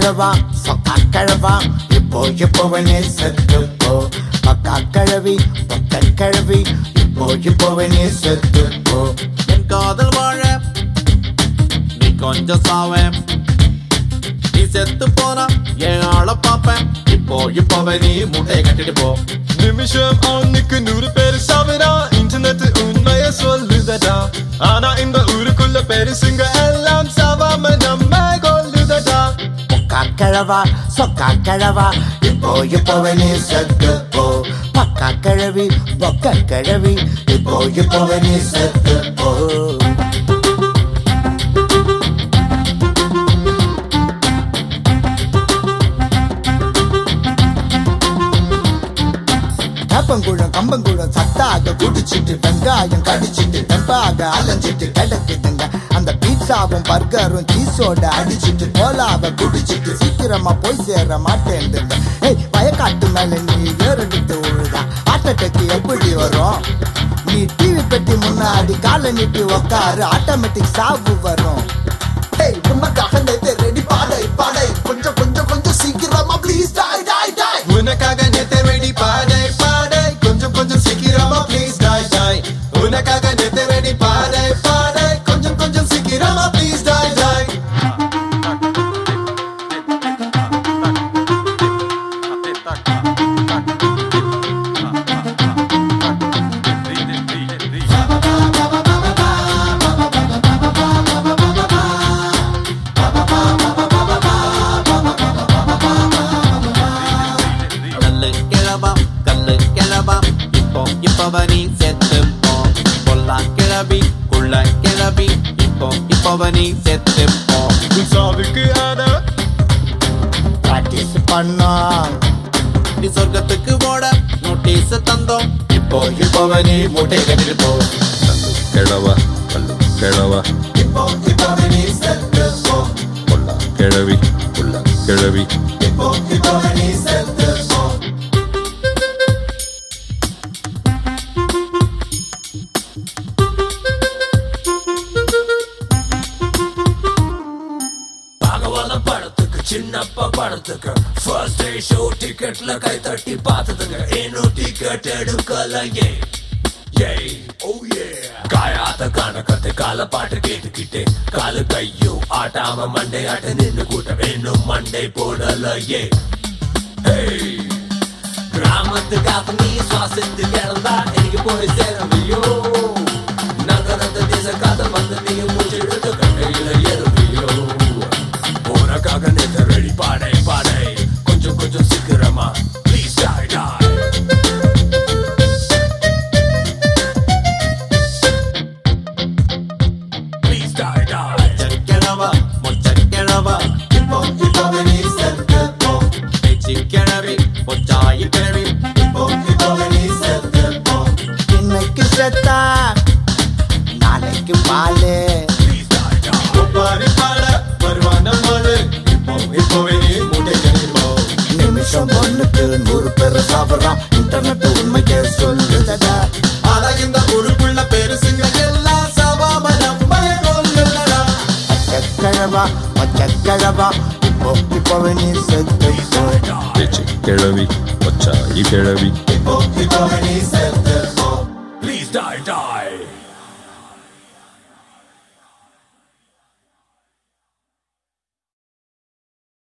கிழவா சொக்கா கிழவா இப்போவனே செத்துப்போ பக்கா கிழவி பக்க கிழவி இப்போவனே செத்துப்போ என் காதல் வாழ நீ கொஞ்சம் சாவ நீ செத்து போனா என் ஆள பாப்பேன் இப்போவே நீ மூட்டையை கட்டிட்டு போ நிமிஷம் அவனுக்கு 100 பேரு சாவிடா இன்டர்நெட் உண்மைய சொல்லுதடா ஆனா இந்த ஊருக்குள்ள பெருசுங்க எல்லாம் சாவாம நம்ம கொல்லுதடா பக்கா கிழவா சொக்கா கிழவா இப்போவனே செத்துப்போ பக்கா கிழவி பக்க கிழவி இப்போவனே செத்துப்போ கப்பங்குழம் கம்பங்குழம் சத்தாக குடிச்சிட்டு வெங்காயம் கடிச்சிட்டு வெம்பாக அலைஞ்சிட்டு கிடக்குதுங்க அந்த பீட்சாவும் பர்கரும் சீஸோட அடிச்சிட்டு கோலாவை குடிச்சிட்டு சீக்கிரமா போய் சேர மாட்டேன் வயக்காட்டு மேல நீ ஏறெடுத்து விழுதா ஆட்டோக்கு எப்படி வரும் நீ டிவி பெட்டி முன்னாடி காலை நீட்டி உக்காரு ஆட்டோமேட்டிக் சாவு வரும் உனக்காக ரெடி பாடை பாடை கொஞ்சம் கொஞ்சம் கொஞ்சம் சீக்கிரமா ப்ளீஸ் டாய் டாய் டாய் உனக்காக நேத்து ரெடி பாடை பாடை கொஞ்சம் கொஞ்சம் சீக்கிரமா ப்ளீஸ் டாய் டாய் உனக்காக நேத்து ரெடி பாடை பாடை கொஞ்சம் கொஞ்சம் சீக்கிரமா ப்ளீஸ் டாய் டாய் இப்போவ நீ செத்துப்போ கொல்லா கிளவி குள்ள கிளவி இப்போவ நீ செத்துப்போ சாவுக்கு ஆனா பிராக்டிஸ் பண்ணா நீ சொர்க்கத்துக்கு ஓட நோட்டீஸ் தந்தோம் இப்போவ நீ மூட்டை கட்டிட்டு போ கிழவா கல்லு கிழவா இப்போவனே செத்துப்போ கொல்லா கிழவி உள்ள கிழவி இப்போவனே செத்துப்போ சின்னப்பா படத்துக்கு ஃபர்ஸ்ட் டே ஷோ டிக்கெட்ல கை தட்டி பார்த்ததுங்க இன்னும் டிக்கெட் எடுக்கலையே காயாத கணக்கத்தை கால பாட்டு கேட்டுக்கிட்டே காலு கையும் ஆட்டாம மண்டை ஆட்ட நின்று கூட்டம் இன்னும் மண்டை போடலையே கிராமத்து காத்து நீ சுவாசித்து கிடந்தா எனக்கு போய் சேரவியோ நகரத்து தேச காதல் வந்து நீ மூச்சு எடுத்து கண்டையில எறுவியோ உனக்காக நேத்து ரெடி பாடை பாடை கொஞ்சம் கொஞ்சம் சீக்கிரமா ப்ளீஸ் டாய் டாய் ப்ளீஸ் டாய் டாய் கிழவா மொச்ச கிழவா இப்போவனே செத்துப்போ பேச்சு கிழவி பொச்சாயி கிழவி இப்போவனே செத்துப்போ இன்னைக்கு செத்தா நாளைக்கு பாலு ஒப்பாரி பாட வருவான மாடு இப்போவே நீ மூட்டை கட்டிப்போ நிமிஷம் ஒண்ணுக்கு 100 பேர் சாப்பிடுறான் இன்டர்நெட் உண்மைக்கே சொல்லுதடா ஆனா இந்த ஊருக்குள்ள பெருசுங்க எல்லாம் சாவாம நம்ம கொல்லுதடா பச்சக்கிழவா பச்சக்கிழவா இப்போவனே செத்துப்போ பேச்சு கிழவி ஒச்சாயி கிழவி இப்போவனே செத்துப்போ ப்ளீஸ் டாய் டாய்